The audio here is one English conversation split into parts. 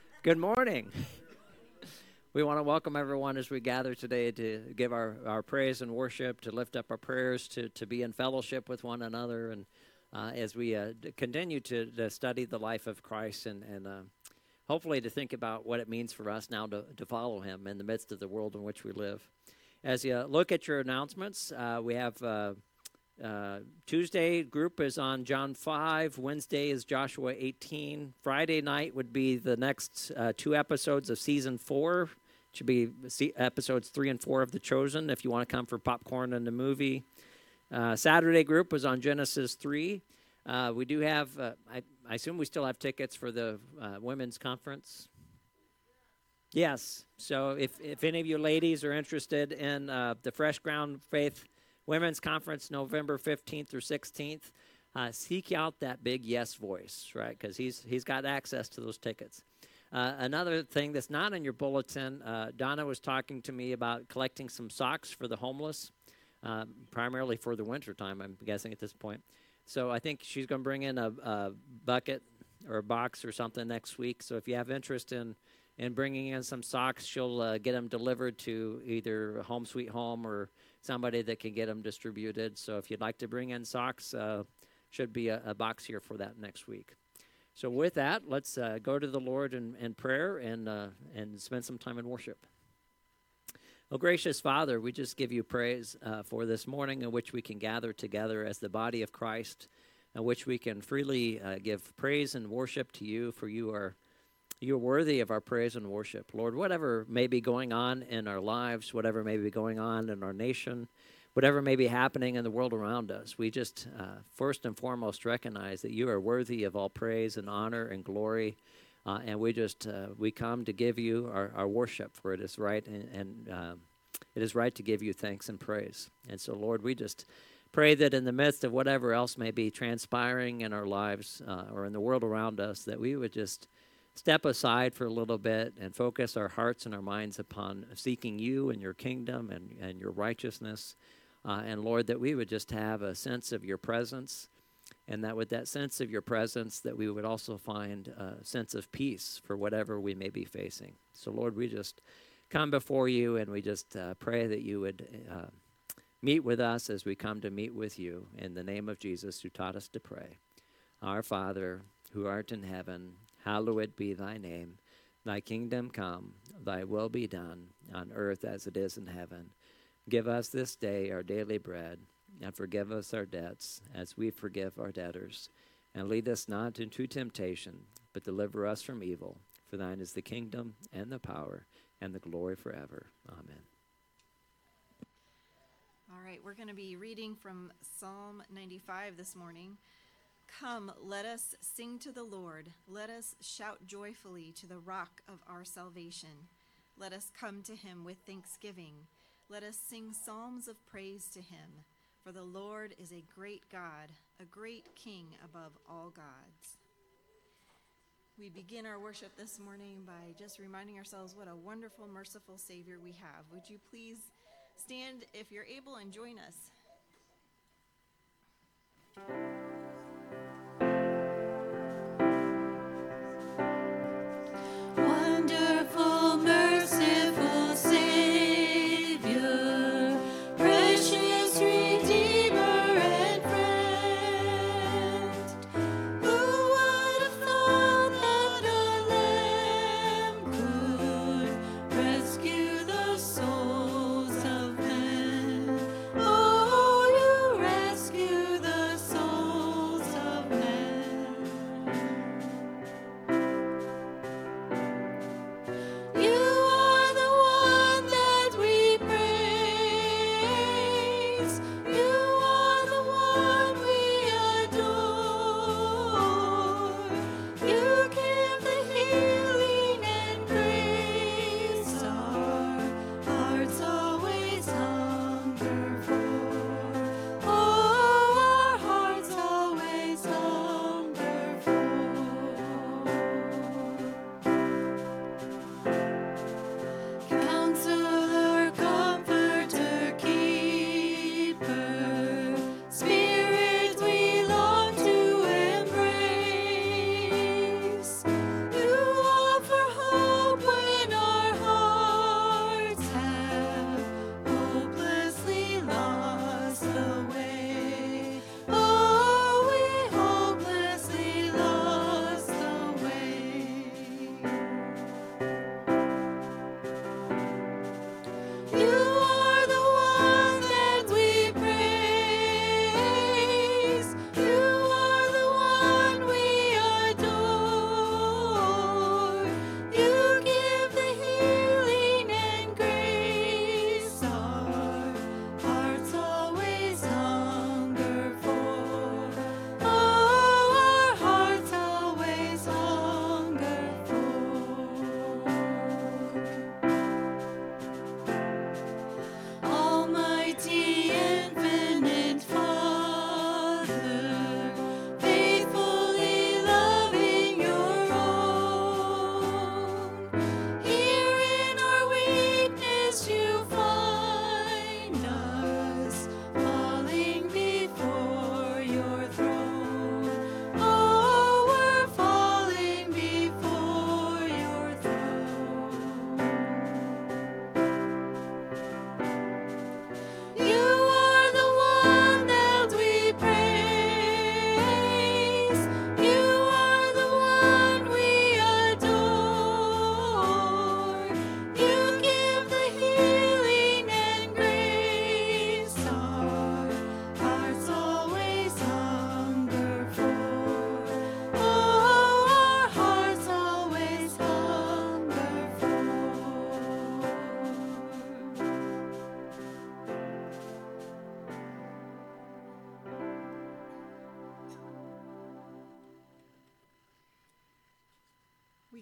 Good morning. We want to welcome everyone as we gather today to give our praise and worship, to lift up our prayers, to be in fellowship with one another, and as we continue to study the life of Christ and hopefully to think about what it means for us now to follow him in the midst of the world in which we live. As you look at your announcements, we have Tuesday group is on John 5. Wednesday is Joshua 18. Friday night would be the next 2 episodes of season 4. It should be episodes 3 and 4 of The Chosen if you want to come for popcorn and the movie. Saturday group was on Genesis 3. We do have, I assume we still have tickets for the women's conference. Yes. So if any of you ladies are interested in the Fresh Ground Faith Women's Conference, November 15th through 16th, seek out that big yes voice, right? Because he's got access to those tickets. Another thing that's not in your bulletin, Donna was talking to me about collecting some socks for the homeless, primarily for the wintertime, I'm guessing at this point. So I think she's going to bring in a bucket or a box or something next week. So if you have interest in bringing in some socks, she'll get them delivered to either Home Sweet Home or somebody that can get them distributed. So if you'd like to bring in socks, should be a box here for that next week. So with that, let's go to the Lord in prayer and spend some time in worship. Oh, gracious Father, we just give you praise for this morning in which we can gather together as the body of Christ, in which we can freely give praise and worship to you, for you're worthy of our praise and worship. Lord, whatever may be going on in our lives, whatever may be going on in our nation, whatever may be happening in the world around us, we just first and foremost recognize that you are worthy of all praise and honor and glory. And we come to give you our worship, for it is right and it is right to give you thanks and praise. And so, Lord, we just pray that in the midst of whatever else may be transpiring in our lives or in the world around us, that we would just step aside for a little bit and focus our hearts and our minds upon seeking you and your kingdom and your righteousness. And, Lord, that we would just have a sense of your presence, and that with that sense of your presence, that we would also find a sense of peace for whatever we may be facing. So, Lord, we just come before you, and we just pray that you would meet with us as we come to meet with you, in the name of Jesus, who taught us to pray. Our Father, who art in heaven, hallowed be thy name. Thy kingdom come, thy will be done, on earth as it is in heaven. Give us this day our daily bread, and forgive us our debts, as we forgive our debtors. And lead us not into temptation, but deliver us from evil. For thine is the kingdom, and the power, and the glory forever. Amen. All right, we're going to be reading from Psalm 95 this morning. Come, let us sing to the Lord. Let us shout joyfully to the rock of our salvation. Let us come to him with thanksgiving. Let us sing psalms of praise to him. For the Lord is a great God, a great King above all gods. We begin our worship this morning by just reminding ourselves what a wonderful, merciful Savior we have. Would you please stand if you're able and join us? Wonderful, merciful Savior, precious Redeemer and friend, who would have thought that a lamb could rescue the souls of men? Oh, you rescue the souls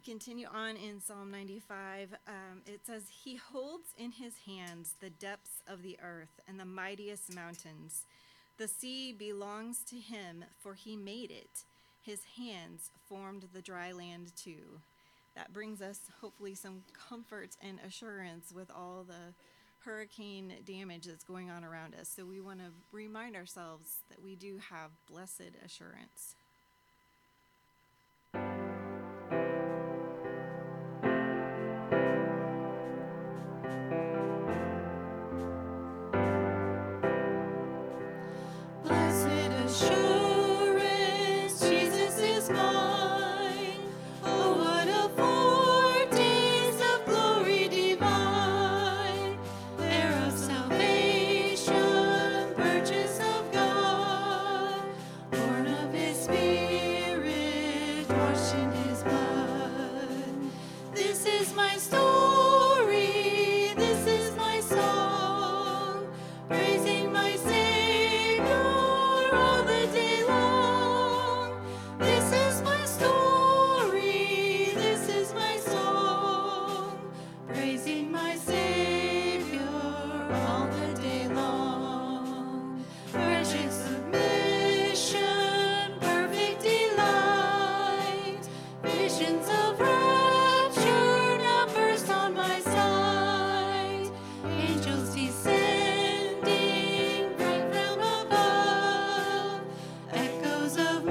continue on in Psalm 95. It says, "He holds in his hands the depths of the earth and the mightiest mountains. The sea belongs to him, for he made it. His hands formed the dry land too." That brings us hopefully some comfort and assurance with all the hurricane damage that's going on around us. So we want to remind ourselves that we do have blessed assurance. Blessed assurance, Jesus is mine. Oh, what a foretaste of glory divine, heir of salvation, purchase of God, born of His Spirit, washed in His blood. This is my story, this is my song, praising my Savior all the day long. This is my story, this is my song, praising my Savior all the day long. Precious submission, perfect delight, visions of rapture now burst on my sight. Angels descending, bring from above, echoes of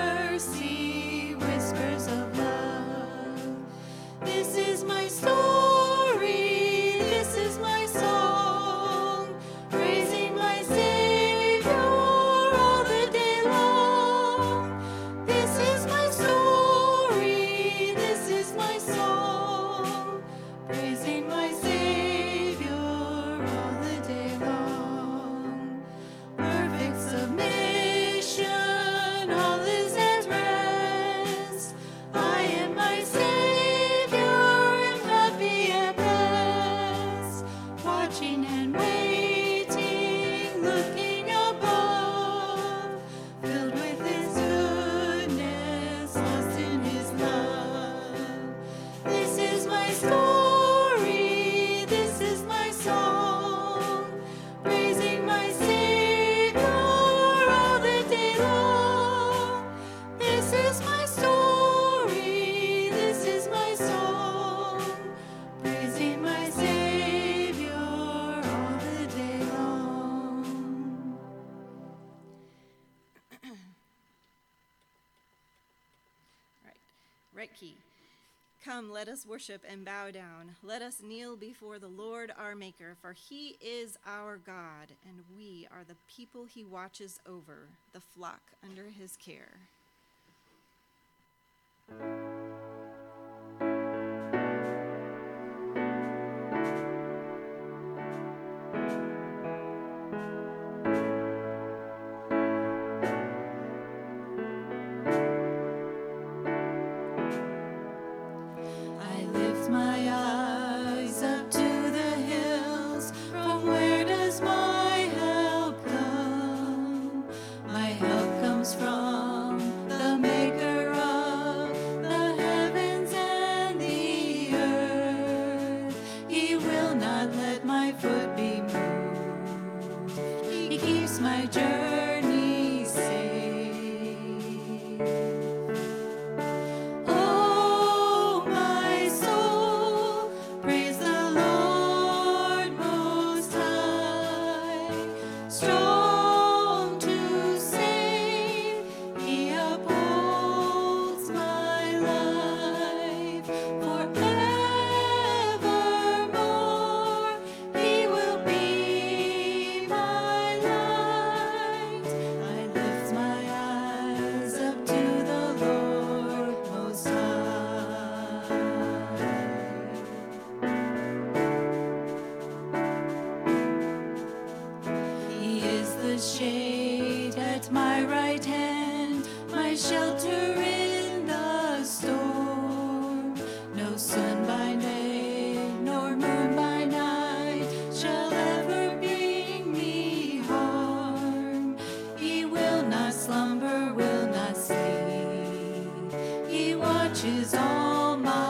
mercy, whispers of love. This is my story, this is my song, praising my Savior all the day long. This is my story, this is my song, praising my Savior all the day long. Perfect submission, all is at rest. I am my Savior, am happy at best. Watching and waiting, looking above, filled with His goodness, lost in His love. This is my story, this is my song, praising my Savior all the day long. This is my story, this is my song, praising my Savior all the day long. Right key. Come, let us worship and bow down. Let us kneel before the Lord our Maker, for He is our God, and we are the people He watches over, the flock under His care. I lift my eyes up to the hills. From where does my help come? My help comes from the Maker of the heavens and the earth. He will not let my foot be moved. He keeps my journey safe. Oh, my soul, praise the Lord Most High. Strong to save, He upholds my life. Forevermore, He will be my light. I lift my eyes up to the Lord Most High. He is the shade at my right hand, my shelter in the storm. No sun by day, nor moon by night shall ever bring me harm. He will not slumber, will not sleep. He watches all my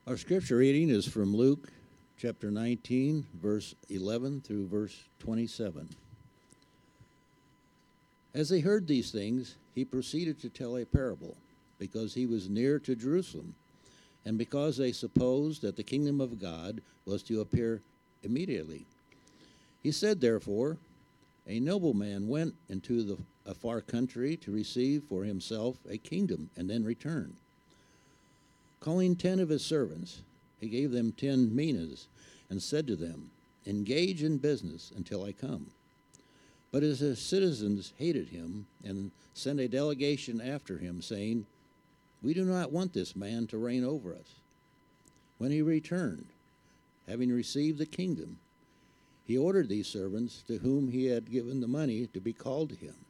Our scripture reading is from Luke chapter 19, verse 11 through verse 27. As they heard these things, he proceeded to tell a parable, because he was near to Jerusalem, and because they supposed that the kingdom of God was to appear immediately. He said, therefore, a nobleman went into a far country to receive for himself a kingdom, and then return. Calling 10 of his servants, he gave them 10 minas, and said to them, engage in business until I come. But his citizens hated him, and sent a delegation after him, saying, we do not want this man to reign over us. When he returned, having received the kingdom, he ordered these servants to whom he had given the money to be called to him,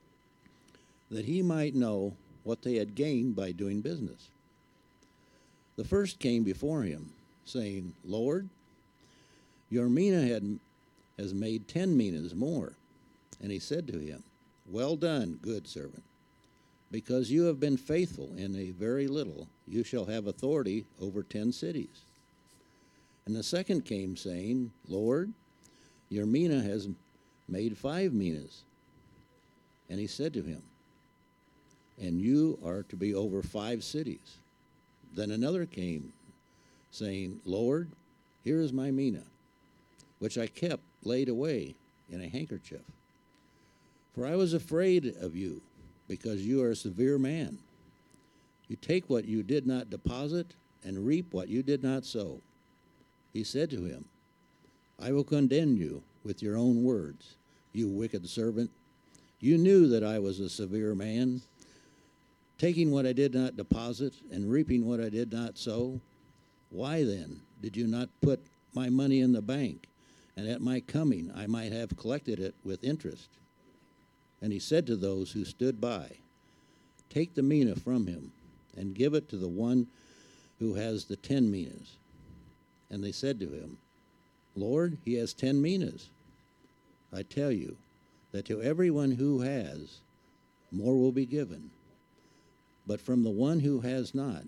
that he might know what they had gained by doing business. The first came before him, saying, Lord, your mina has made 10 minas more. And he said to him, well done, good servant. Because you have been faithful in a very little, you shall have authority over 10 cities. And the second came, saying, Lord, your mina has made 5 minas. And he said to him, and you are to be over 5 cities. Then another came, saying, Lord, here is my mina, which I kept laid away in a handkerchief. For I was afraid of you, because you are a severe man. You take what you did not deposit, and reap what you did not sow. He said to him, I will condemn you with your own words, you wicked servant. You knew that I was a severe man, taking what I did not deposit, and reaping what I did not sow. Why then did you not put my money in the bank, and at my coming I might have collected it with interest? And he said to those who stood by, take the mina from him, and give it to the one who has the 10 minas. And they said to him, Lord, he has 10 minas. I tell you that to everyone who has, more will be given. But from the one who has not,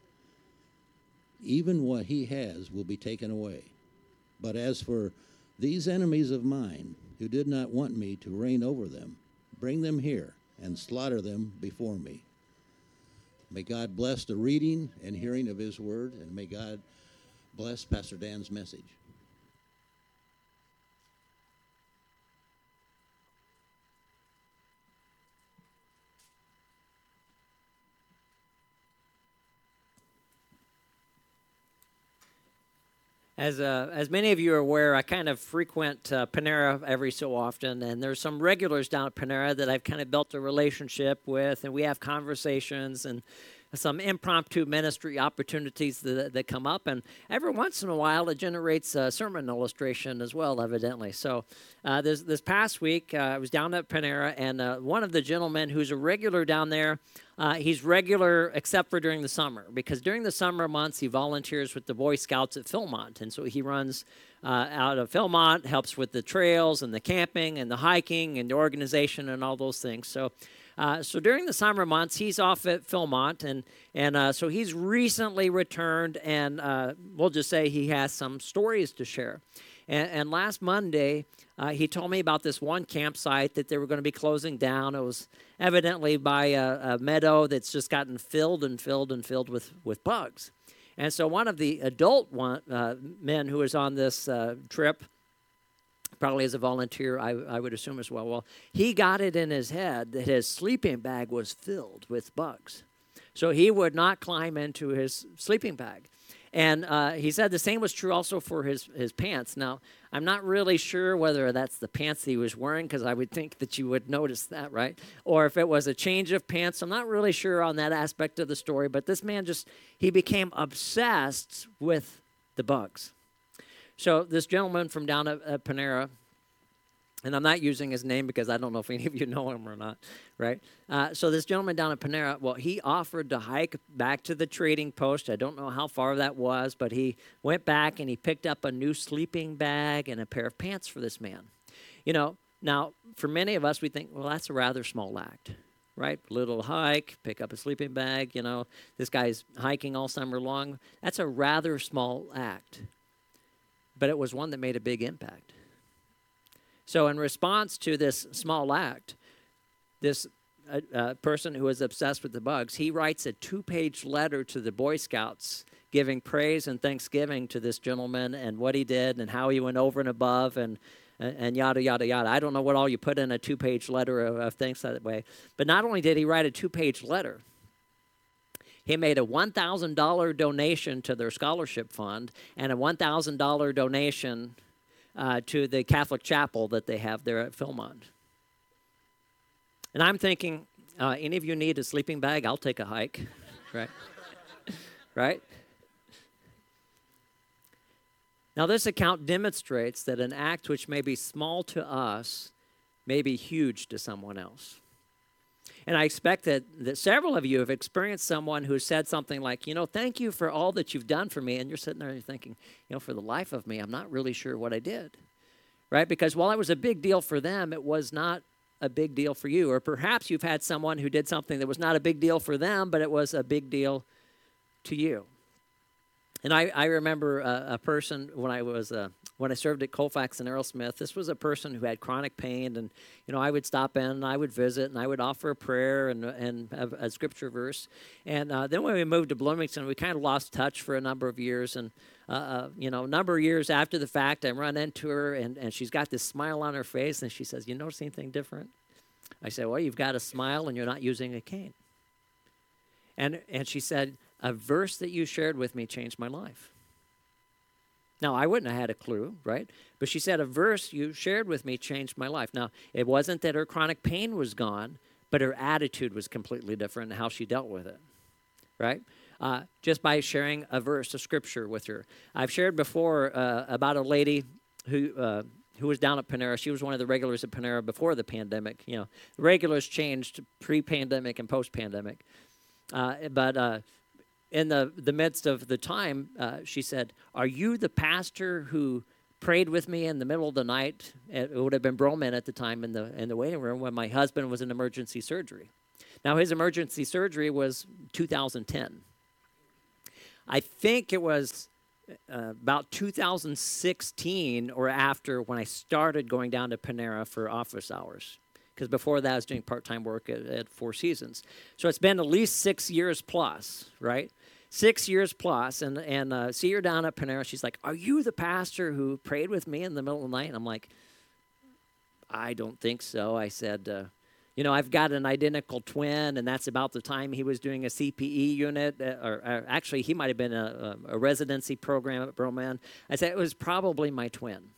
even what he has will be taken away. But as for these enemies of mine, who did not want me to reign over them, bring them here and slaughter them before me. May God bless the reading and hearing of his word, and may God bless Pastor Dan's message. As many of you are aware, I kind of frequent Panera every so often, and there's some regulars down at Panera that I've kind of built a relationship with, and we have conversations and some impromptu ministry opportunities that come up, and every once in a while it generates a sermon illustration as well, evidently. So this past week, I was down at Panera, and one of the gentlemen who's a regular down there, he's regular except for during the summer, because during the summer months he volunteers with the Boy Scouts at Philmont, and so he runs out of Philmont, helps with the trails and the camping and the hiking and the organization and all those things. So during the summer months, he's off at Philmont, and so he's recently returned, and we'll just say he has some stories to share. And last Monday, he told me about this one campsite that they were going to be closing down. It was evidently by a meadow that's just gotten filled with bugs. And so one of the adult men who was on this trip, probably as a volunteer, I would assume as well. Well, he got it in his head that his sleeping bag was filled with bugs. So he would not climb into his sleeping bag. And he said the same was true also for his pants. Now, I'm not really sure whether that's the pants that he was wearing, because I would think that you would notice that, right? Or if it was a change of pants. I'm not really sure on that aspect of the story. But this man he became obsessed with the bugs. So this gentleman from down at Panera, and I'm not using his name because I don't know if any of you know him or not, right? So this gentleman down at Panera, well, he offered to hike back to the trading post. I don't know how far that was, but he went back and he picked up a new sleeping bag and a pair of pants for this man. You know, now, for many of us, we think, well, that's a rather small act. right? Little hike, pick up a sleeping bag, This guy's hiking all summer long. That's a rather small act, but it was one that made a big impact. So in response to this small act, this person who is obsessed with the bugs, he writes a 2-page letter to the Boy Scouts giving praise and thanksgiving to this gentleman and what he did and how he went over and above and yada, yada, yada. I don't know what all you put in a 2-page letter of thanks that way. But not only did he write a 2-page letter, he made a $1,000 donation to their scholarship fund and a $1,000 donation to the Catholic chapel that they have there at Philmont. And I'm thinking, any of you need a sleeping bag? I'll take a hike, right? Right? Now, this account demonstrates that an act which may be small to us may be huge to someone else. And I expect that several of you have experienced someone who said something like, thank you for all that you've done for me. And you're sitting there and thinking, for the life of me, I'm not really sure what I did, right? Because while it was a big deal for them, it was not a big deal for you. Or perhaps you've had someone who did something that was not a big deal for them, but it was a big deal to you. And I remember a person when I served at Colfax and Aerosmith. This was a person who had chronic pain, and I would stop in and I would visit and I would offer a prayer and a scripture verse. And then when we moved to Bloomington, we kind of lost touch for a number of years. And a number of years after the fact, I run into her and she's got this smile on her face, and she says, "You notice anything different?" I said, "Well, you've got a smile and you're not using a cane." And she said, "A verse that you shared with me changed my life." Now, I wouldn't have had a clue, right? But she said, "A verse you shared with me changed my life." Now, it wasn't that her chronic pain was gone, but her attitude was completely different in how she dealt with it, right? Just by sharing a verse of Scripture with her. I've shared before about a lady who was down at Panera. She was one of the regulars at Panera before the pandemic. The regulars changed pre-pandemic and post-pandemic. But in the midst of the time, she said, "Are you the pastor who prayed with me in the middle of the night?" It would have been Broman at the time in the waiting room when my husband was in emergency surgery. Now, his emergency surgery was 2010. I think it was about 2016 or after when I started going down to Panera for office hours. Because before that, I was doing part-time work at Four Seasons. So it's been at least 6 years plus, right? 6 years plus, and see her down at Panera. She's like, "Are you the pastor who prayed with me in the middle of the night?" And I'm like, "I don't think so." I said, "I've got an identical twin, and that's about the time he was doing a CPE unit, or actually, he might have been a residency program at Broman." I said, "It was probably my twin."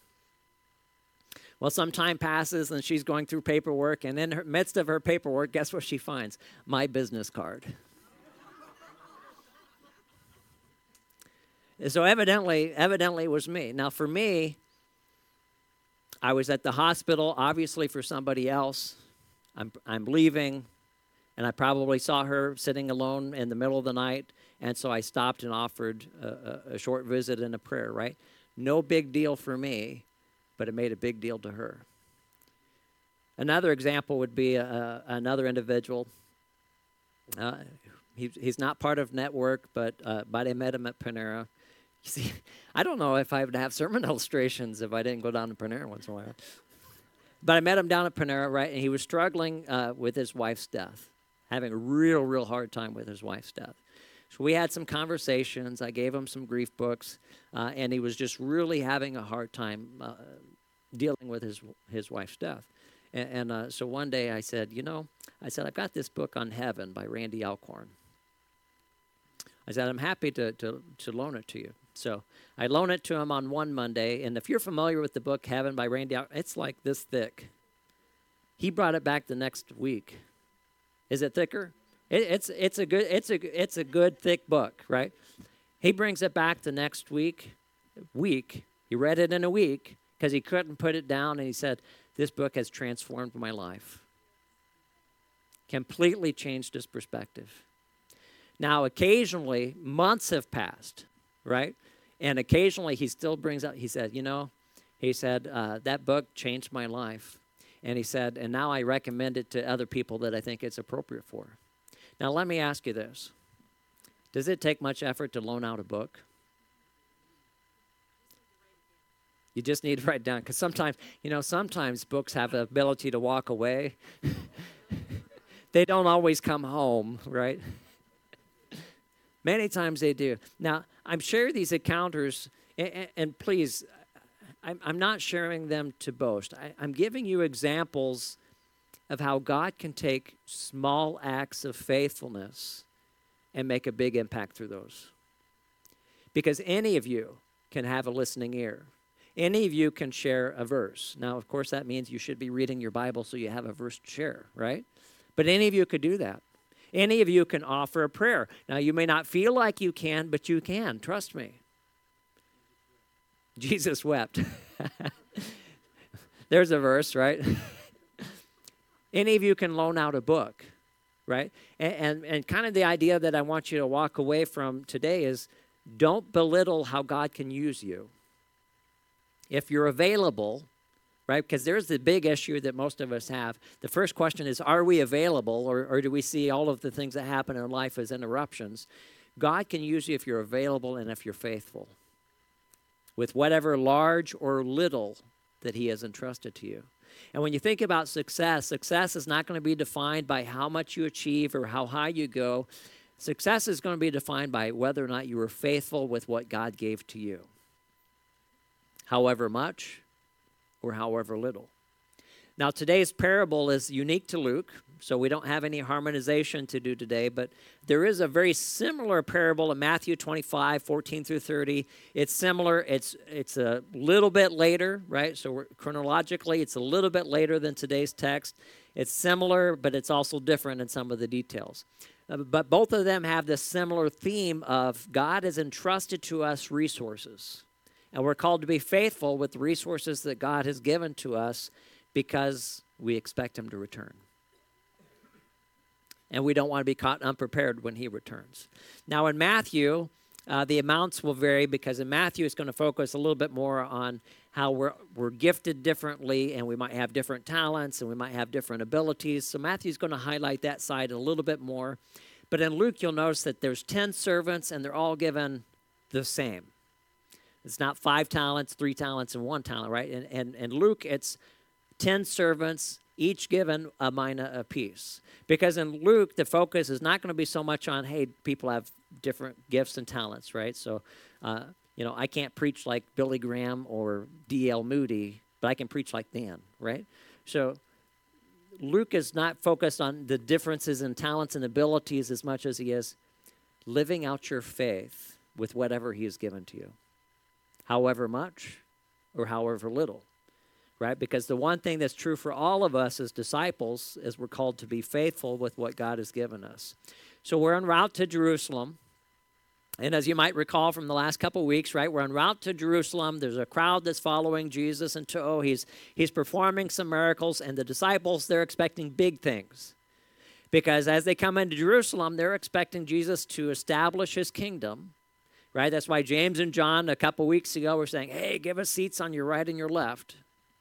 Well, some time passes, and she's going through paperwork, and in the midst of her paperwork, guess what she finds? My business card. So evidently it was me. Now, for me, I was at the hospital, obviously for somebody else. I'm leaving, and I probably saw her sitting alone in the middle of the night, and so I stopped and offered a short visit and a prayer, right? No big deal for me, but it made a big deal to her. Another example would be another individual. He's not part of Network, but I met him at Panera. You see, I don't know if I would have sermon illustrations if I didn't go down to Panera once in a while. But I met him down at Panera, right, and he was struggling with his wife's death, having a real hard time with his wife's death. So we had some conversations. I gave him some grief books, and he was just really having a hard time dealing with his wife's death. And so one day I said, I've got this book on heaven by Randy Alcorn. I said, I'm happy to loan it to you. So I loaned it to him on one Monday, and if you're familiar with the book Heaven by Randy Alcorn, it's like this thick. He brought it back the next week. Is it thicker? It's a good thick book, right? He brings it back the next week. He read it in a week because he couldn't put it down, and he said, "This book has transformed my life." Completely changed his perspective. Now, occasionally, months have passed, right? And occasionally he still brings up, he said, that book changed my life. And he said, and now I recommend it to other people that I think it's appropriate for. Now, let me ask you this. Does it take much effort to loan out a book? You just need to write it down. Because sometimes books have the ability to walk away. They don't always come home, right? Many times they do. Now, I'm sharing these encounters, and please, I'm not sharing them to boast. I'm giving you examples of how God can take small acts of faithfulness and make a big impact through those. Because any of you can have a listening ear. Any of you can share a verse. Now, of course, that means you should be reading your Bible so you have a verse to share, right? But any of you could do that. Any of you can offer a prayer. Now, you may not feel like you can, but you can. Trust me. Jesus wept. There's a verse, right? Any of you can loan out a book, right? And kind of the idea that I want you to walk away from today is don't belittle how God can use you. If you're available, right? Because there's the big issue that most of us have. The first question is, are we available, or do we see all of the things that happen in life as interruptions? God can use you if you're available and if you're faithful with whatever large or little that he has entrusted to you. And when you think about success, success is not going to be defined by how much you achieve or how high you go. Success is going to be defined by whether or not you were faithful with what God gave to you, however much or however little. Now, today's parable is unique to Luke, so we don't have any harmonization to do today, but there is a very similar parable in Matthew 25, 14 through 30. It's similar. It's a little bit later, right? So chronologically, it's a little bit later than today's text. It's similar, but it's also different in some of the details. But both of them have this similar theme of God has entrusted to us resources, and we're called to be faithful with the resources that God has given to us because we expect him to return. And we don't want to be caught unprepared when he returns. Now, in Matthew, the amounts will vary because in Matthew, it's going to focus a little bit more on how we're gifted differently, and we might have different talents, and we might have different abilities. So Matthew's going to highlight that side a little bit more. But in Luke, you'll notice that there's 10 servants, and they're all given the same. It's not 5 talents, 3 talents, and 1 talent, right? And Luke, it's 10 servants, each given a mina apiece. Because in Luke, the focus is not going to be so much on, hey, people have different gifts and talents, right? So, I can't preach like Billy Graham or D.L. Moody, but I can preach like Dan, right? So Luke is not focused on the differences in talents and abilities as much as he is living out your faith with whatever he has given to you, however much or however little. Right? Because the one thing that's true for all of us as disciples is we're called to be faithful with what God has given us. So we're en route to Jerusalem. And as you might recall from the last couple of weeks, right, we're en route to Jerusalem. There's a crowd that's following Jesus in tow. He's performing some miracles, and the disciples, they're expecting big things. Because as they come into Jerusalem, they're expecting Jesus to establish his kingdom. Right? That's why James and John a couple of weeks ago were saying, hey, give us seats on your right and your left.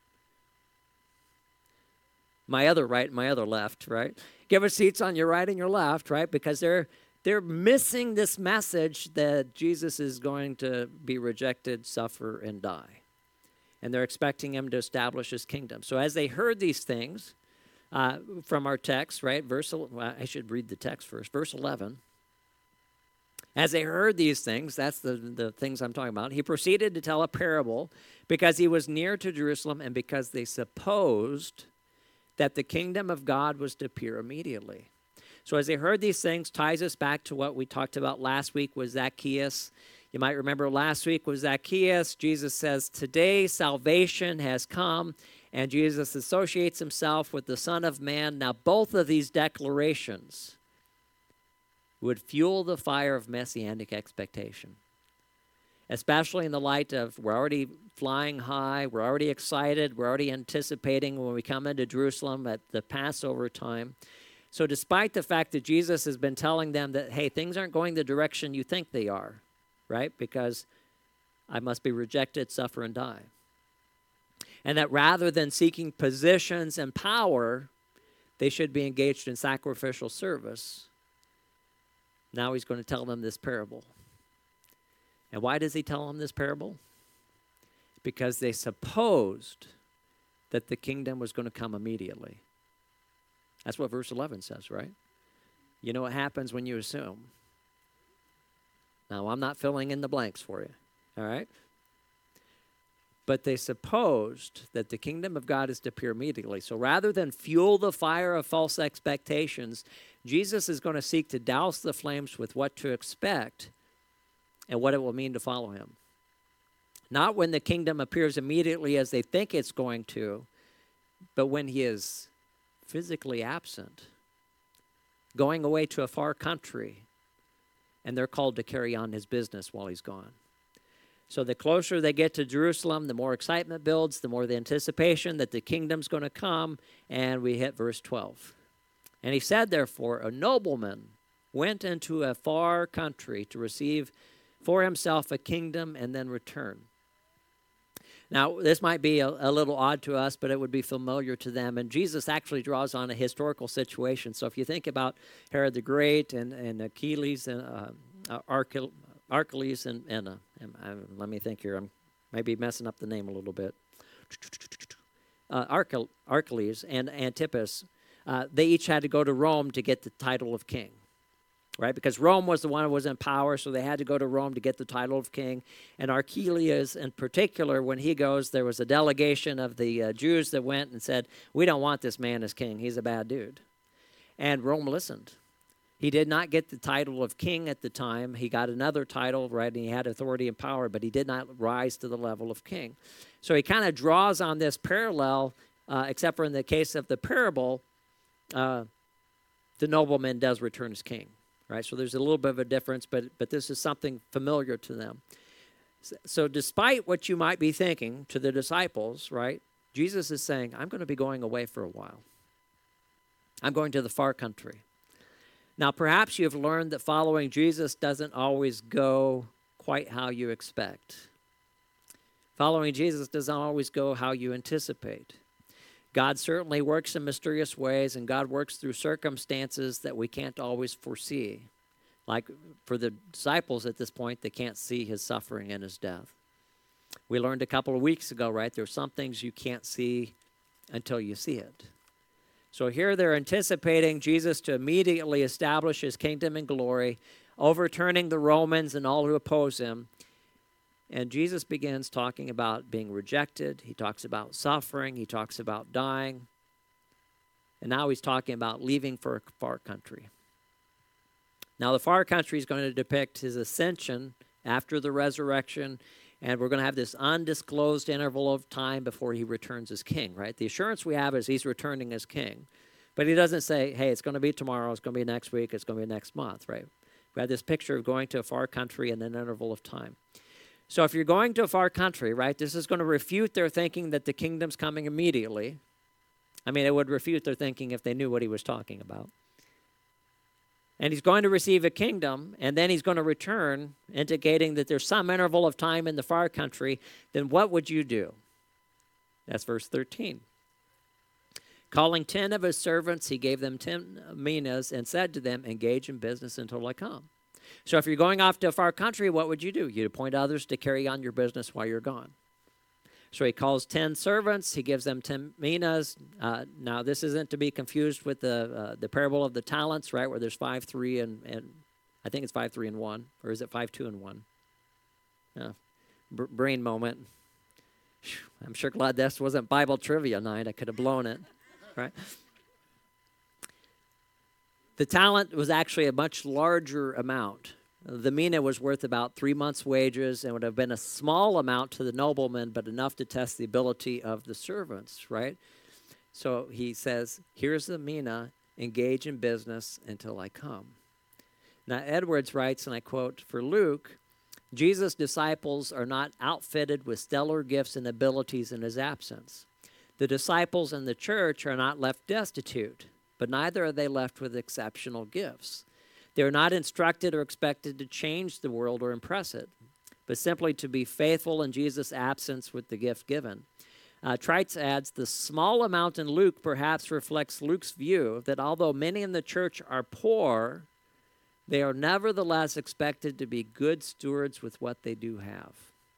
My other right and my other left, right? Give us seats on your right and your left, right? Because they're missing this message that Jesus is going to be rejected, suffer, and die. And they're expecting him to establish his kingdom. So as they heard these things from our text, right? I should read the text first. Verse 11. As they heard these things, that's the things I'm talking about, he proceeded to tell a parable because he was near to Jerusalem and because they supposed that the kingdom of God was to appear immediately. So as they heard these things, ties us back to what we talked about last week with Zacchaeus. You might remember last week with Zacchaeus, Jesus says, today salvation has come, and Jesus associates himself with the Son of Man. Now, both of these declarations would fuel the fire of messianic expectation, especially in the light of we're already flying high, we're already excited, we're already anticipating when we come into Jerusalem at the Passover time. So despite the fact that Jesus has been telling them that, hey, things aren't going the direction you think they are, right? Because I must be rejected, suffer, and die. And that rather than seeking positions and power, they should be engaged in sacrificial service. Now he's going to tell them this parable. And why does he tell them this parable? Because they supposed that the kingdom was going to come immediately. That's what verse 11 says, right? You know what happens when you assume. Now, I'm not filling in the blanks for you, all right? But they supposed that the kingdom of God is to appear immediately. So rather than fuel the fire of false expectations, Jesus is going to seek to douse the flames with what to expect and what it will mean to follow him. Not when the kingdom appears immediately as they think it's going to, but when he is physically absent, going away to a far country, and they're called to carry on his business while he's gone. So the closer they get to Jerusalem, the more excitement builds, the more the anticipation that the kingdom's going to come, and we hit verse 12. And he said, therefore, a nobleman went into a far country to receive for himself a kingdom and then return. Now, this might be a little odd to us, but it would be familiar to them. And Jesus actually draws on a historical situation. So if you think about Herod the Great and Achilles and Archelaus and let me think here. I'm maybe messing up the name a little bit. Archelaus and Antipas, they each had to go to Rome to get the title of king. Right, because Rome was the one who was in power, so they had to go to Rome to get the title of king. And Archelaus, in particular, when he goes, there was a delegation of the Jews that went and said, we don't want this man as king. He's a bad dude. And Rome listened. He did not get the title of king at the time. He got another title, right, and he had authority and power, but he did not rise to the level of king. So he kind of draws on this parallel, except for in the case of the parable, the nobleman does return as king. Right, so there's a little bit of a difference, but this is something familiar to them. So despite what you might be thinking to the disciples, right, Jesus is saying, I'm going to be going away for a while. I'm going to the far country. Now, perhaps you've learned that following Jesus doesn't always go quite how you expect. Following Jesus doesn't always go how you anticipate. God certainly works in mysterious ways, and God works through circumstances that we can't always foresee. Like for the disciples at this point, they can't see his suffering and his death. We learned a couple of weeks ago, right? There's some things you can't see until you see it. So here they're anticipating Jesus to immediately establish his kingdom and glory, overturning the Romans and all who oppose him. And Jesus begins talking about being rejected. He talks about suffering. He talks about dying. And now he's talking about leaving for a far country. Now, the far country is going to depict his ascension after the resurrection, and we're going to have this undisclosed interval of time before he returns as king, right? The assurance we have is he's returning as king. But he doesn't say, hey, it's going to be tomorrow, it's going to be next week, it's going to be next month, right? We have this picture of going to a far country in an interval of time. So if you're going to a far country, right, this is going to refute their thinking that the kingdom's coming immediately. I mean, it would refute their thinking if they knew what he was talking about. And he's going to receive a kingdom, and then he's going to return, indicating that there's some interval of time in the far country. Then what would you do? That's verse 13. Calling 10 of his servants, he gave them 10 minas and said to them, engage in business until I come. So if you're going off to a far country, what would you do? You'd appoint others to carry on your business while you're gone. So he calls 10 servants. He gives them 10 minas. Now, this isn't to be confused with the parable of the talents, right, where there's 5, 3, and I think it's 5, 3, and 1. Or is it 5, 2, and 1? Brain moment. I'm sure glad this wasn't Bible trivia night. I could have blown it, right? The talent was actually a much larger amount. The mina was worth about 3 months' wages and would have been a small amount to the nobleman, but enough to test the ability of the servants, right? So he says, here's the mina, engage in business until I come. Now, Edwards writes, and I quote, for Luke, Jesus' disciples are not outfitted with stellar gifts and abilities in his absence. The disciples in the church are not left destitute, but neither are they left with exceptional gifts. They are not instructed or expected to change the world or impress it, but simply to be faithful in Jesus' absence with the gift given. Trites adds, the small amount in Luke perhaps reflects Luke's view that although many in the church are poor, they are nevertheless expected to be good stewards with what they do have.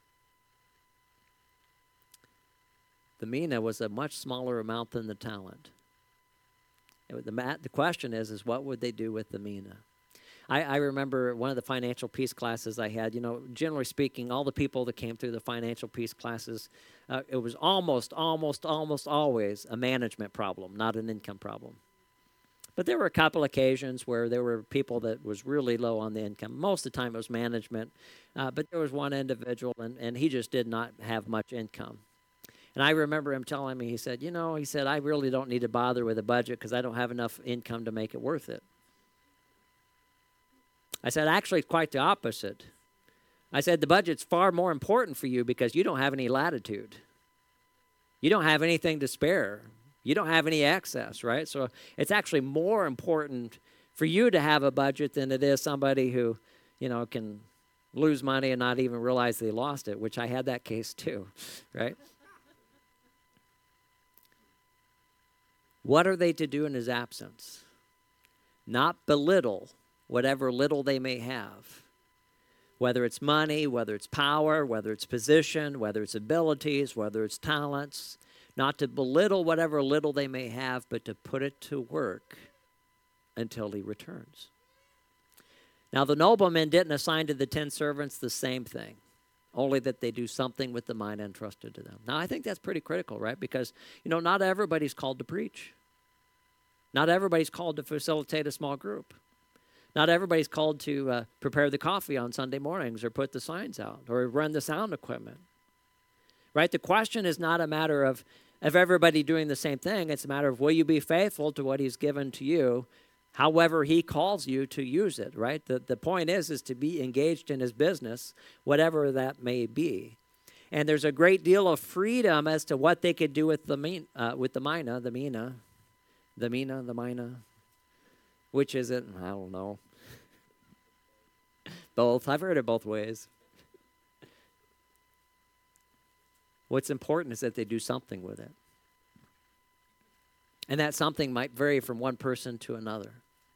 The mina was a much smaller amount than the talent. The question is what would they do with the mina? I remember one of the financial peace classes I had, generally speaking, all the people that came through the financial peace classes, it was almost always a management problem, not an income problem. But there were a couple occasions where there were people that was really low on the income. Most of the time it was management, but there was one individual, and he just did not have much income. And I remember him telling me, he said, I really don't need to bother with a budget because I don't have enough income to make it worth it. I said, actually, quite the opposite. I said, the budget's far more important for you because you don't have any latitude. You don't have anything to spare. You don't have any excess, right? So it's actually more important for you to have a budget than it is somebody who, can lose money and not even realize they lost it, which I had that case too, right? What are they to do in his absence? Not belittle whatever little they may have, whether it's money, whether it's power, whether it's position, whether it's abilities, whether it's talents, not to belittle whatever little they may have, but to put it to work until he returns. Now, the nobleman didn't assign to the 10 servants the same thing, only that they do something with the mina entrusted to them. Now, I think that's pretty critical, right? Because, not everybody's called to preach. Not everybody's called to facilitate a small group. Not everybody's called to prepare the coffee on Sunday mornings or put the signs out or run the sound equipment, right? The question is not a matter of everybody doing the same thing. It's a matter of will you be faithful to what he's given to you, however he calls you to use it, right? The point is to be engaged in his business, whatever that may be. And there's a great deal of freedom as to what they could do with the mina. Which is it? I don't know. Both. I've heard it both ways. What's important is that they do something with it. And that something might vary from one person to another.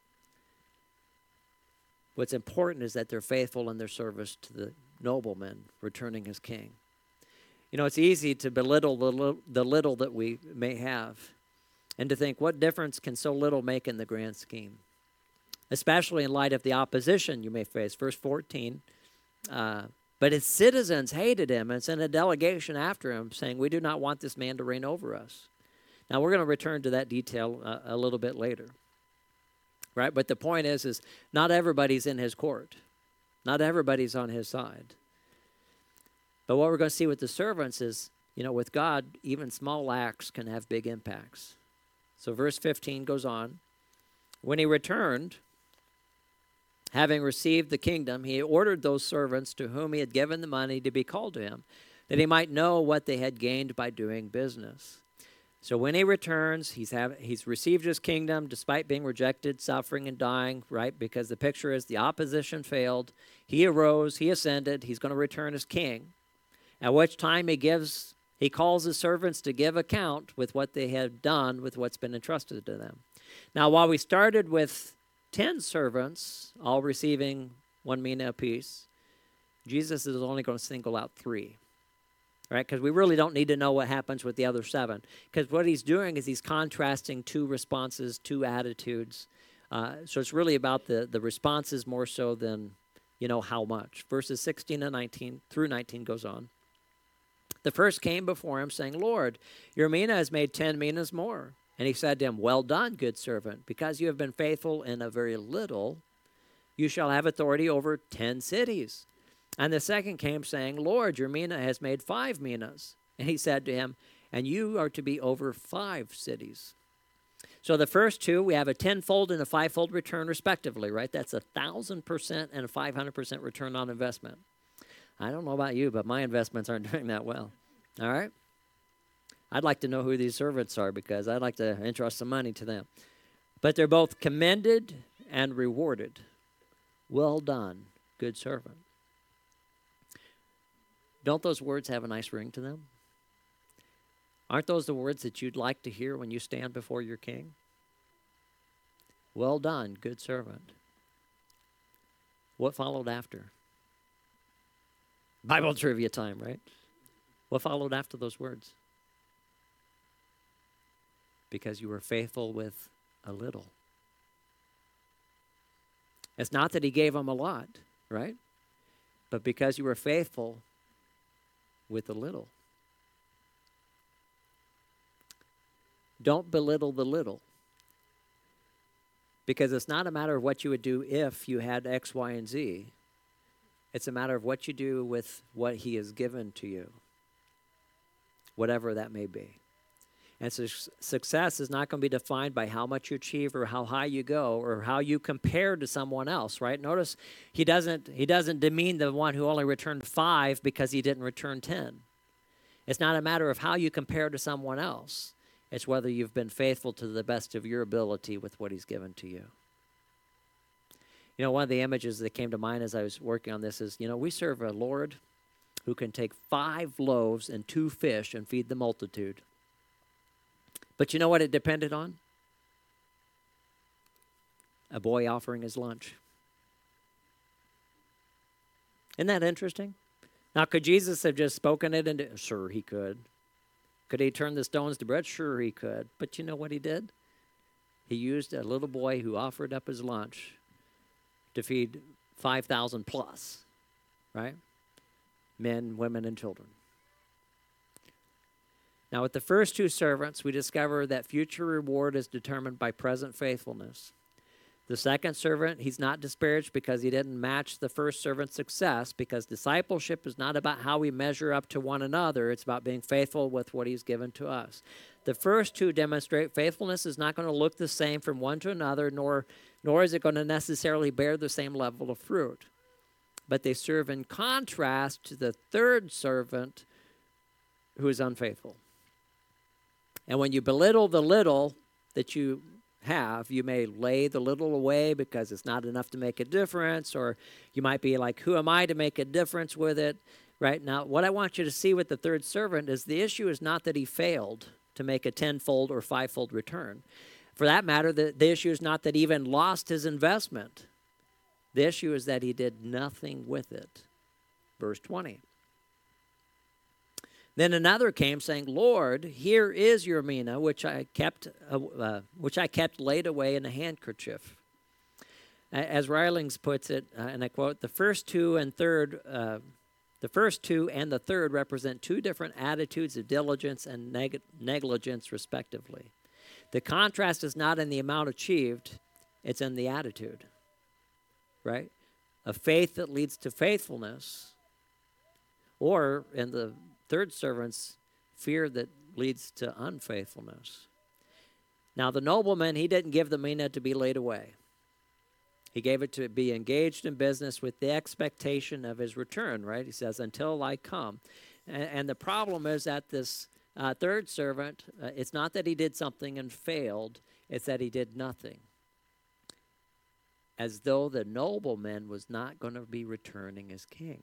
What's important is that they're faithful in their service to the nobleman returning his king. It's easy to belittle the little that we may have and to think, what difference can so little make in the grand scheme? Especially in light of the opposition you may face. Verse 14, but his citizens hated him and sent a delegation after him, saying, we do not want this man to reign over us. Now, we're going to return to that detail a little bit later, right? But the point is not everybody's in his court. Not everybody's on his side. But what we're going to see with the servants is, with God, even small acts can have big impacts. So verse 15 goes on. When he returned, having received the kingdom, he ordered those servants to whom he had given the money to be called to him, that he might know what they had gained by doing business. So when he returns, he's received his kingdom despite being rejected, suffering, and dying, right? Because the picture is the opposition failed. He arose, he ascended, he's going to return as king, at which time he calls his servants to give account with what they have done with what's been entrusted to them. Now, while we started with 10 servants, all receiving 1 mina apiece, Jesus is only going to single out 3, right? Because we really don't need to know what happens with the other 7. Because what he's doing is he's contrasting 2 responses, 2 attitudes. So it's really about the responses more so than, how much. Verses 16 and 19 through 19 goes on. The first came before him, saying, Lord, your mina has made 10 minas more. And he said to him, well done, good servant, because you have been faithful in a very little, you shall have authority over 10 cities. And the second came, saying, Lord, your mina has made 5 minas. And he said to him, and you are to be over 5 cities. So the first 2, we have a 10-fold and a 5-fold return respectively, right? That's 1,000% and a 500% return on investment. I don't know about you, but my investments aren't doing that well. All right? I'd like to know who these servants are because I'd like to entrust some money to them. But they're both commended and rewarded. Well done, good servant. Don't those words have a nice ring to them? Aren't those the words that you'd like to hear when you stand before your king? Well done, good servant. What followed after? Bible trivia time, right? What followed after those words? Because you were faithful with a little. It's not that he gave them a lot, right? But because you were faithful with a little. Don't belittle the little. Because it's not a matter of what you would do if you had X, Y, and Z. It's a matter of what you do with what he has given to you, whatever that may be. And so success is not going to be defined by how much you achieve or how high you go or how you compare to someone else, right? Notice he doesn't demean the one who only returned 5 because he didn't return 10. It's not a matter of how you compare to someone else. It's whether you've been faithful to the best of your ability with what he's given to you. You know, one of the images that came to mind as I was working on this is, we serve a Lord who can take 5 loaves and 2 fish and feed the multitude. But you know what it depended on? A boy offering his lunch. Isn't that interesting? Now, could Jesus have just spoken it into? Sure, he could. Could he turn the stones to bread? Sure, he could. But you know what he did? He used a little boy who offered up his lunch to feed 5,000 plus, right? Men, women, and children. Now, with the first 2 servants, we discover that future reward is determined by present faithfulness. The second servant, he's not disparaged because he didn't match the first servant's success, because discipleship is not about how we measure up to one another. It's about being faithful with what he's given to us. The first 2 demonstrate faithfulness is not going to look the same from one to another, nor is it going to necessarily bear the same level of fruit. But they serve in contrast to the third servant who is unfaithful. And when you belittle the little that you have, you may lay the little away because it's not enough to make a difference, or you might be like, who am I to make a difference with it? Right now, what I want you to see with the third servant is the issue is not that he failed to make a 10-fold or 5-fold return. For that matter, the issue is not that he even lost his investment. The issue is that he did nothing with it. Verse 20. Then another came, saying, Lord, here is your mina, which I kept laid away in a handkerchief. As Rilings puts it, and I quote, the first two and the third represent 2 different attitudes of diligence and negligence, respectively. The contrast is not in the amount achieved, it's in the attitude, right? A faith that leads to faithfulness, or in the third servant's fear that leads to unfaithfulness. Now, the nobleman, he didn't give the mina to be laid away. He gave it to be engaged in business with the expectation of his return, right? He says, until I come. And the problem is that this third servant, it's not that he did something and failed, it's that he did nothing. As though the nobleman was not going to be returning as king.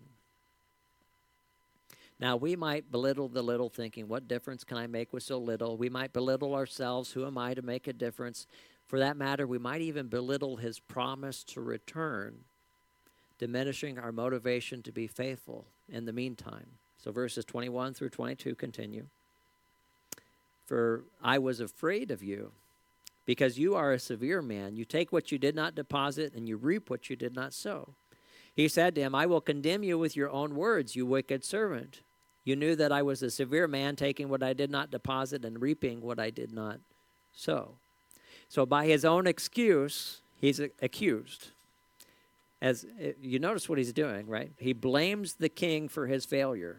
Now, we might belittle the little, thinking, what difference can I make with so little? We might belittle ourselves. Who am I to make a difference? For that matter, we might even belittle his promise to return, diminishing our motivation to be faithful in the meantime. So verses 21 through 22 continue. For I was afraid of you, because you are a severe man. You take what you did not deposit, and you reap what you did not sow. He said to him, I will condemn you with your own words, you wicked servant. You knew that I was a severe man, taking what I did not deposit and reaping what I did not sow. So by his own excuse, he's accused. As you notice what he's doing, right? He blames the king for his failure.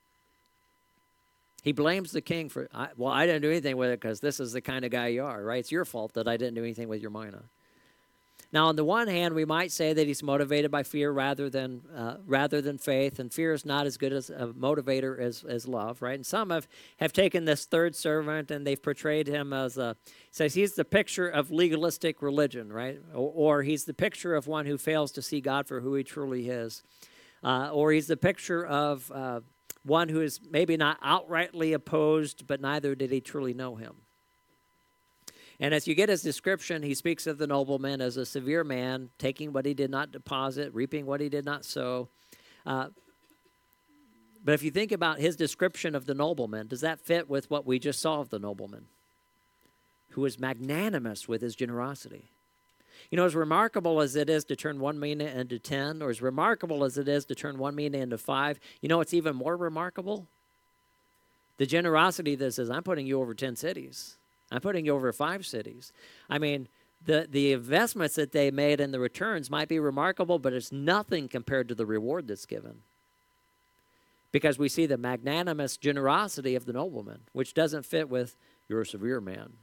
He blames the king for, I didn't do anything with it because this is the kind of guy you are, right? It's your fault that I didn't do anything with your mina. Now, on the one hand, we might say that he's motivated by fear rather than faith, and fear is not as good as a motivator as love, right? And some have taken this third servant and they've portrayed him as says he's the picture of legalistic religion, right? Or he's the picture of one who fails to see God for who he truly is. Or he's the picture of one who is maybe not outrightly opposed, but neither did he truly know him. And as you get his description, he speaks of the nobleman as a severe man, taking what he did not deposit, reaping what he did not sow. But if you think about his description of the nobleman, does that fit with what we just saw of the nobleman, who was magnanimous with his generosity? You know, as remarkable as it is to turn 1 mina into 10, or as remarkable as it is to turn 1 mina into 5, you know what's even more remarkable? The generosity that says, I'm putting you over 10 cities. I'm putting you over 5 cities. I mean, the investments that they made and the returns might be remarkable, but it's nothing compared to the reward that's given. Because we see the magnanimous generosity of the nobleman, which doesn't fit with, you're a severe man.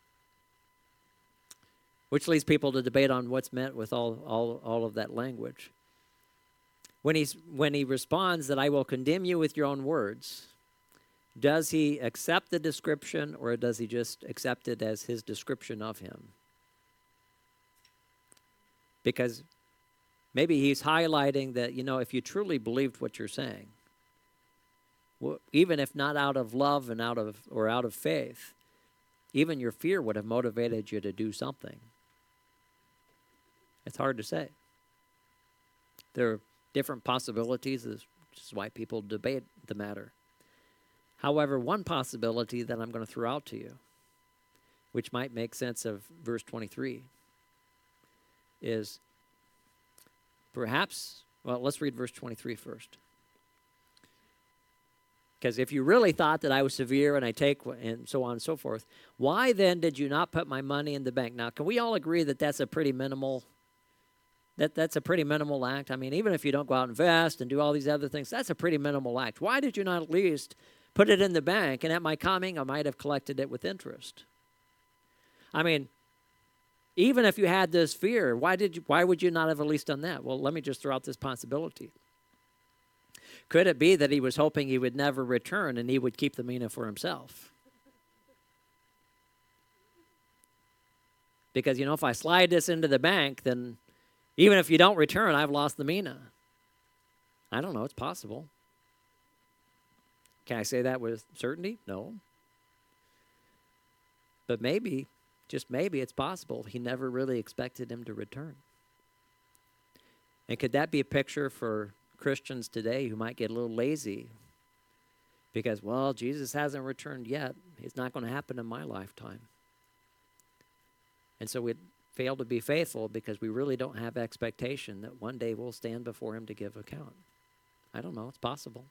Which leads people to debate on what's meant with all of that language. When he responds that I will condemn you with your own words, does he accept the description, or does he just accept it as his description of him? Because maybe he's highlighting that, you know, if you truly believed what you're saying, well, even if not out of love and out of faith, even your fear would have motivated you to do something. It's hard to say. There are different possibilities, which is why people debate the matter. However, one possibility that I'm going to throw out to you, which might make sense of verse 23, is perhaps, well, let's read verse 23 first. Because if you really thought that I was severe and I take, and so on and so forth, why then did you not put my money in the bank? Now, can we all agree that that's a pretty minimal that's a pretty minimal act? I mean, even if you don't go out and invest and do all these other things, that's a pretty minimal act. Why did you not at least put it in the bank, and at my coming, I might have collected it with interest? I mean, even if you had this fear, why would you not have at least done that? Well, let me just throw out this possibility. Could it be that he was hoping he would never return and he would keep the mina for himself? Because, you know, if I slide this into the bank, then even if you don't return, I've lost the mina. I don't know. It's possible. Can I say that with certainty? No. But maybe, just maybe, it's possible he never really expected him to return. And could that be a picture for Christians today who might get a little lazy because, well, Jesus hasn't returned yet. It's not going to happen in my lifetime. And so we fail to be faithful because we really don't have expectation that one day we'll stand before him to give account. I don't know. It's possible.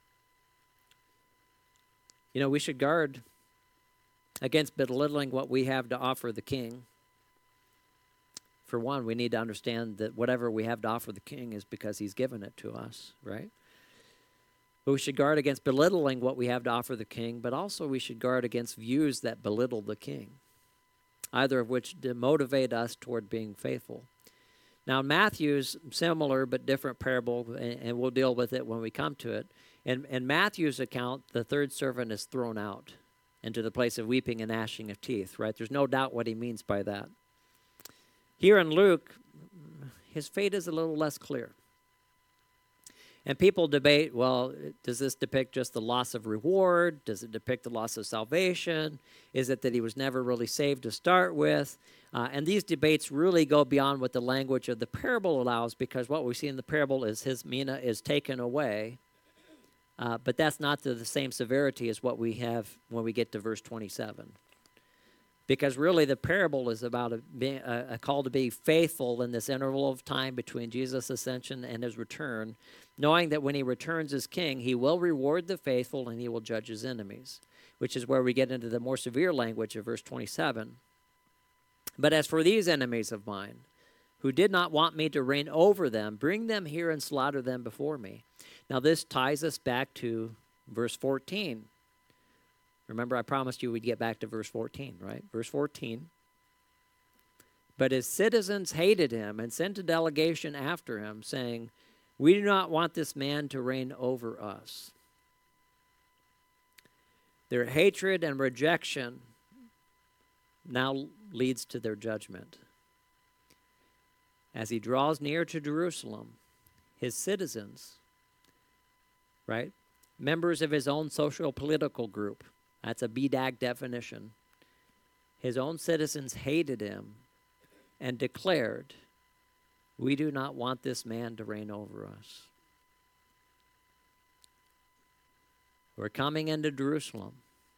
You know, we should guard against belittling what we have to offer the king. For one, we need to understand that whatever we have to offer the king is because he's given it to us, right? But we should guard against belittling what we have to offer the king, but also we should guard against views that belittle the king, either of which motivate us toward being faithful. Now, Matthew's similar but different parable, and we'll deal with it when we come to it. In Matthew's account, the third servant is thrown out into the place of weeping and gnashing of teeth, right? There's no doubt what he means by that. Here in Luke, his fate is a little less clear. And people debate, well, does this depict just the loss of reward? Does it depict the loss of salvation? Is it that he was never really saved to start with? And these debates really go beyond what the language of the parable allows, because what we see in the parable is his mina is taken away. But that's not to the same severity as what we have when we get to verse 27. Because really the parable is about a call to be faithful in this interval of time between Jesus' ascension and his return, knowing that when he returns as king, he will reward the faithful and he will judge his enemies, which is where we get into the more severe language of verse 27. But as for these enemies of mine, who did not want me to reign over them, bring them here and slaughter them before me. Now this ties us back to verse 14. Remember, I promised you we'd get back to verse 14, right? Verse 14. But his citizens hated him and sent a delegation after him, saying, we do not want this man to reign over us. Their hatred and rejection now leads to their judgment. As he draws near to Jerusalem, his citizens, right, members of his own social political group. That's a BDAG definition. His own citizens hated him and declared, "We do not want this man to reign over us." We're coming into Jerusalem.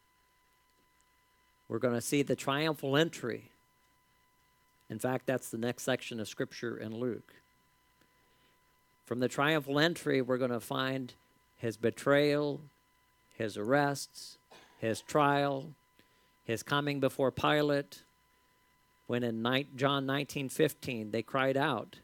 We're going to see the triumphal entry. In fact, that's the next section of Scripture in Luke. From the triumphal entry, we're going to find his betrayal, his arrests, his trial, his coming before Pilate, when in John 19:15 they cried out,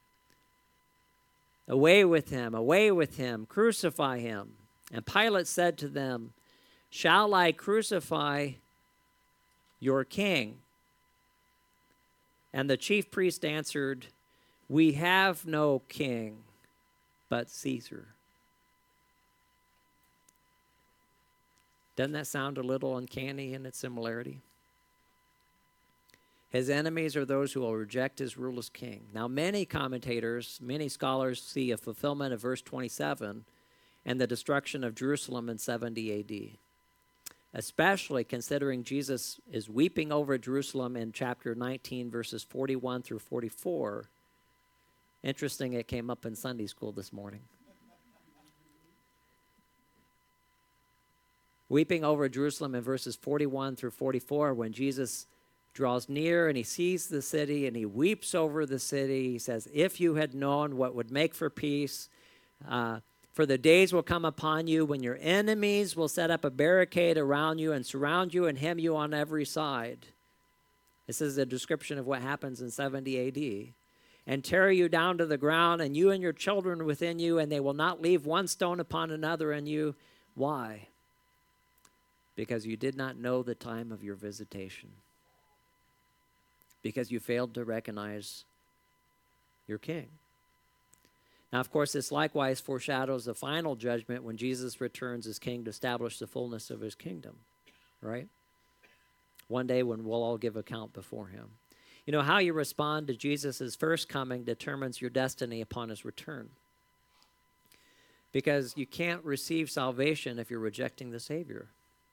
away with him, crucify him." And Pilate said to them, "Shall I crucify your king?" And the chief priest answered, "We have no king but Caesar." Doesn't that sound a little uncanny in its similarity? His enemies are those who will reject his rule as king. Now, many commentators, many scholars see a fulfillment of verse 27 and the destruction of Jerusalem in 70 AD, especially considering Jesus is weeping over Jerusalem in chapter 19, verses 41 through 44. Interesting, it came up in Sunday school this morning. Weeping over Jerusalem in verses 41 through 44, when Jesus draws near and he sees the city and he weeps over the city. He says, "If you had known what would make for peace, for the days will come upon you when your enemies will set up a barricade around you and surround you and hem you on every side." This is a description of what happens in 70 AD. "And tear you down to the ground, and you and your children within you, and they will not leave one stone upon another in you." Why? Because you did not know the time of your visitation. Because you failed to recognize your king. Now, of course, this likewise foreshadows the final judgment when Jesus returns as king to establish the fullness of his kingdom, right? One day when we'll all give account before him. You know, how you respond to Jesus' first coming determines your destiny upon his return. Because you can't receive salvation if you're rejecting the Savior.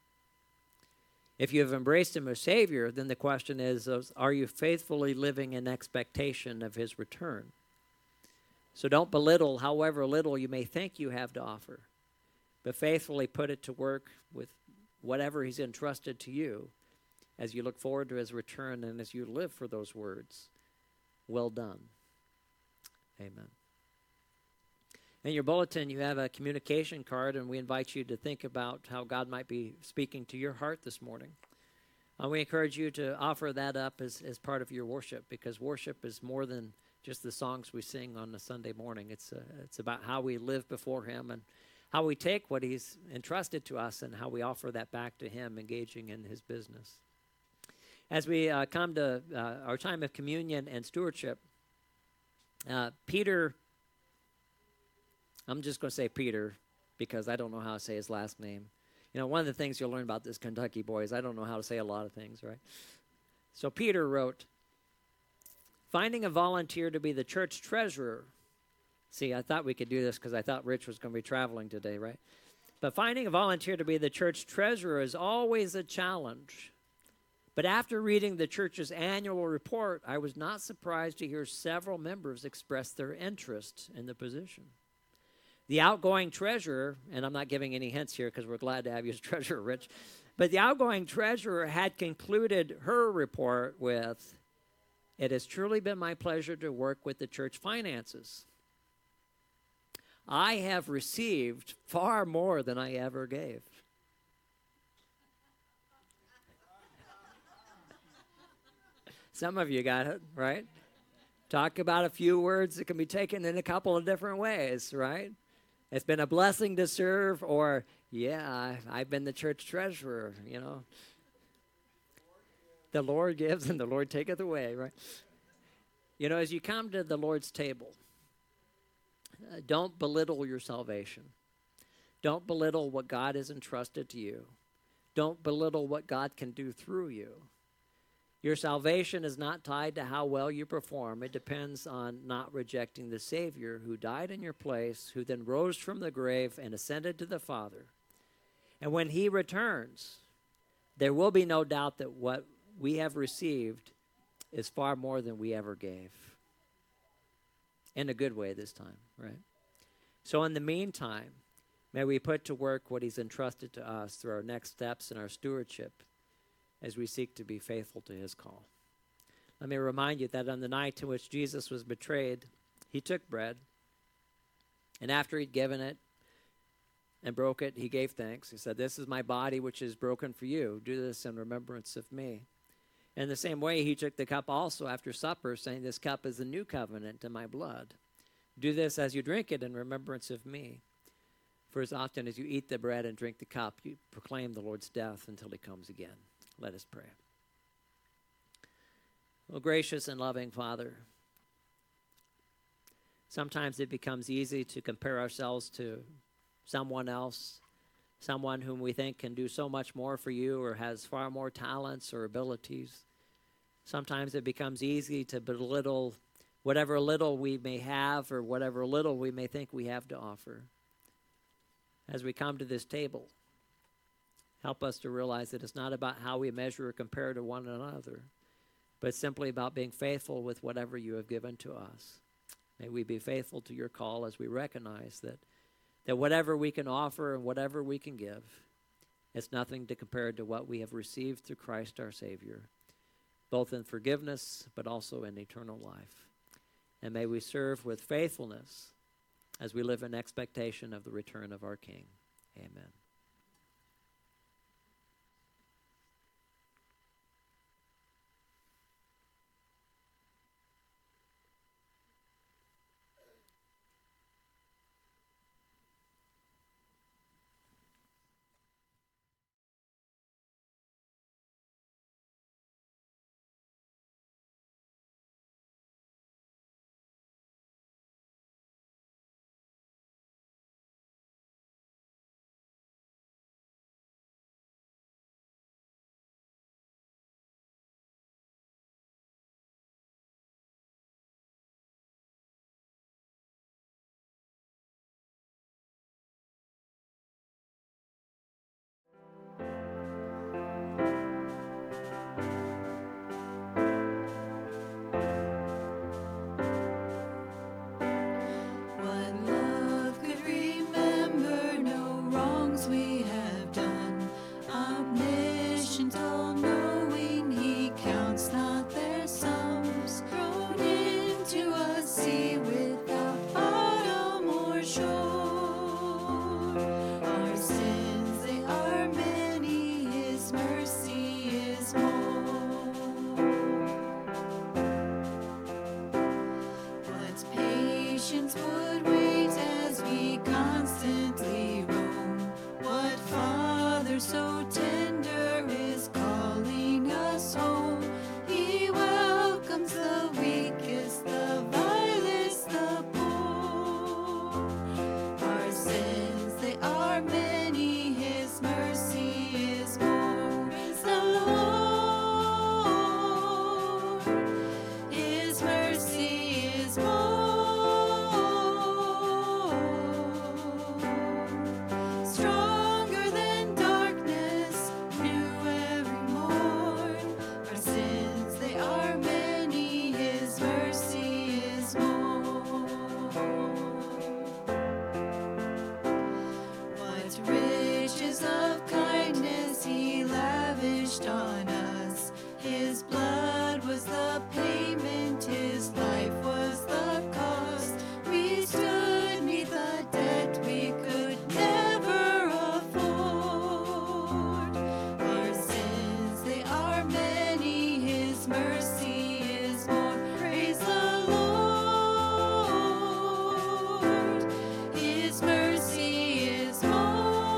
If you have embraced him as Savior, then the question is, are you faithfully living in expectation of his return? So don't belittle however little you may think you have to offer, but faithfully put it to work with whatever he's entrusted to you as you look forward to his return and as you live for those words. Well done. Amen. In your bulletin, you have a communication card, and we invite you to think about how God might be speaking to your heart this morning. We encourage you to offer that up as part of your worship, because worship is more than just the songs we sing on a Sunday morning. It's about how we live before him and how we take what he's entrusted to us and how we offer that back to him, engaging in his business. As we come to our time of communion and stewardship, Peter, I'm just going to say Peter because I don't know how to say his last name. You know, one of the things you'll learn about this Kentucky boy is I don't know how to say a lot of things, right? So Peter wrote, "Finding a volunteer to be the church treasurer." See, I thought we could do this because I thought Rich was going to be traveling today, right? But finding a volunteer to be the church treasurer is always a challenge. But after reading the church's annual report, I was not surprised to hear several members express their interest in the position. The outgoing treasurer, and I'm not giving any hints here because we're glad to have you as treasurer, Rich, but the outgoing treasurer had concluded her report with, "It has truly been my pleasure to work with the church finances. I have received far more than I ever gave." Some of you got it, right? Talk about a few words that can be taken in a couple of different ways, right? It's been a blessing to serve, or, yeah, I've been the church treasurer, you know. The Lord gives and the Lord taketh away, right? You know, as you come to the Lord's table, don't belittle your salvation. Don't belittle what God has entrusted to you. Don't belittle what God can do through you. Your salvation is not tied to how well you perform. It depends on not rejecting the Savior who died in your place, who then rose from the grave and ascended to the Father. And when he returns, there will be no doubt that what we have received is far more than we ever gave. In a good way this time, right? So in the meantime, may we put to work what he's entrusted to us through our next steps in our stewardship as we seek to be faithful to his call. Let me remind you that on the night in which Jesus was betrayed, he took bread, and after he'd given it and broke it, he gave thanks. He said, "This is my body which is broken for you. Do this in remembrance of me." In the same way, he took the cup also after supper, saying, "This cup is the new covenant in my blood. Do this as you drink it in remembrance of me. For as often as you eat the bread and drink the cup, you proclaim the Lord's death until he comes again." Let us pray. Oh, gracious and loving Father, sometimes it becomes easy to compare ourselves to someone else, someone whom we think can do so much more for you or has far more talents or abilities. Sometimes it becomes easy to belittle whatever little we may have or whatever little we may think we have to offer. As we come to this table, help us to realize that it's not about how we measure or compare to one another, but simply about being faithful with whatever you have given to us. May we be faithful to your call as we recognize that whatever we can offer and whatever we can give, it's nothing to compare to what we have received through Christ our Savior, both in forgiveness but also in eternal life. And may we serve with faithfulness as we live in expectation of the return of our King. Amen.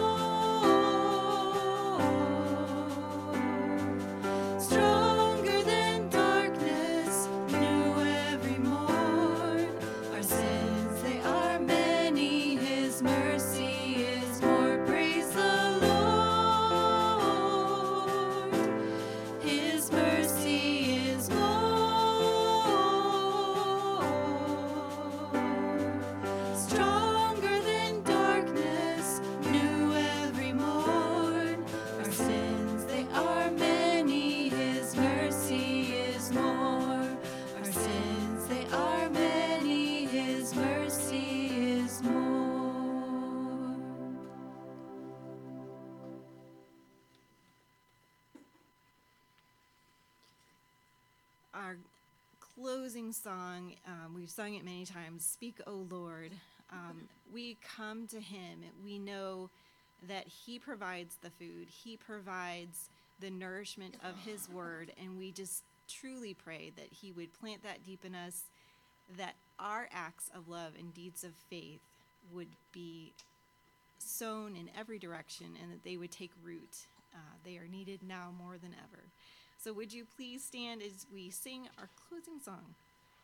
Stronger our closing song, we've sung it many times, Speak, O Lord. We come to him. We know that he provides the food. He provides the nourishment of his word. And we just truly pray that he would plant that deep in us, that our acts of love and deeds of faith would be sown in every direction and that they would take root. They are needed now more than ever. So would you please stand as we sing our closing song?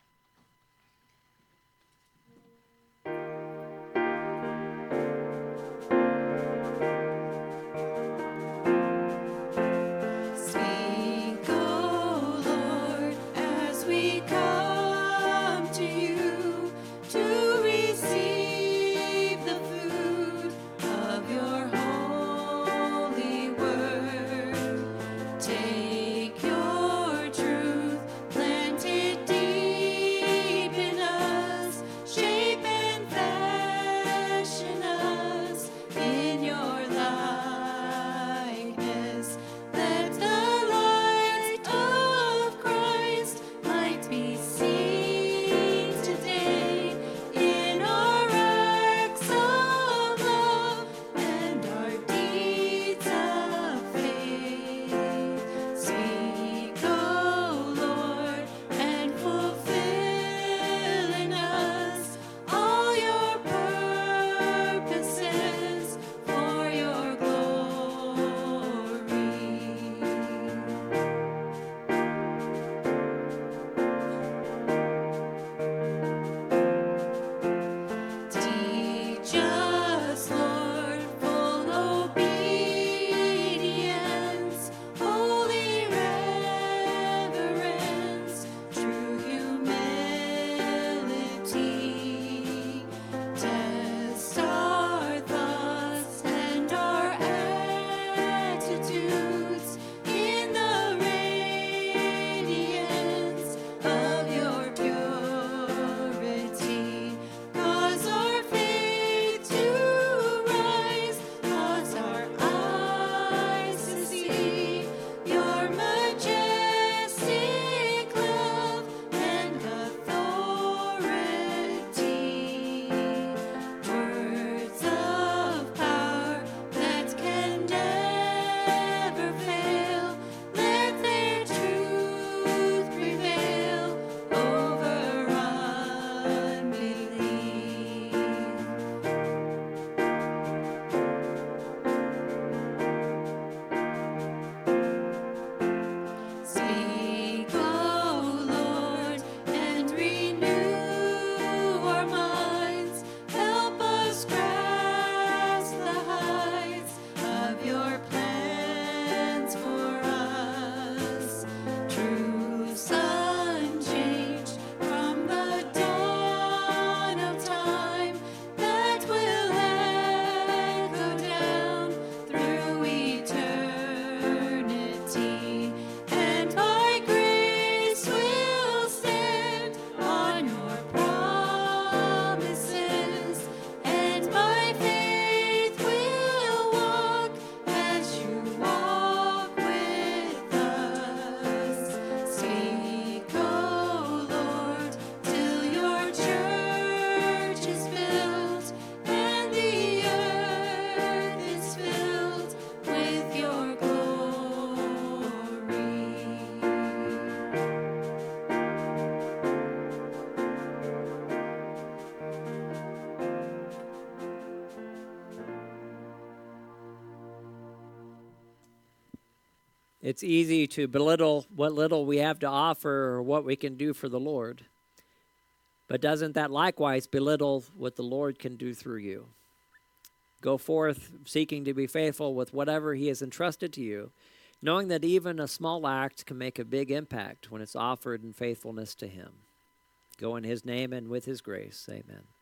Speak, O Lord, as we come to you to receive the food of your holy word. Take your truth, plant it deep in us, shape and fashion us in your likeness. Let the light of Christ might be seen today in our acts of love and our deeds of faith. Speak, O Lord, and fulfill in us all your purposes for your glory. Teach us, Lord, full obedience, holy reverence, true humility. Test our thoughts and our attitudes in the radiance of your purity. Cause our faith to rise, cause our eyes to see your majestic love and authority. Words of power that can never fail, let their truth prevail over unbelief. Speak, O Lord, and renew our minds. Help us grasp the heights of your plans for us. Truths unchanged from the dawn of time that will echo down through eternity. And by grace we'll stand on your promises, and by faith we'll walk as you walk with us. Speak, O Lord, till your church is built and the earth is filled with your glory. It's easy to belittle what little we have to offer or what we can do for the Lord. But doesn't that likewise belittle what the Lord can do through you? Go forth seeking to be faithful with whatever he has entrusted to you, knowing that even a small act can make a big impact when it's offered in faithfulness to him. Go in his name and with his grace. Amen.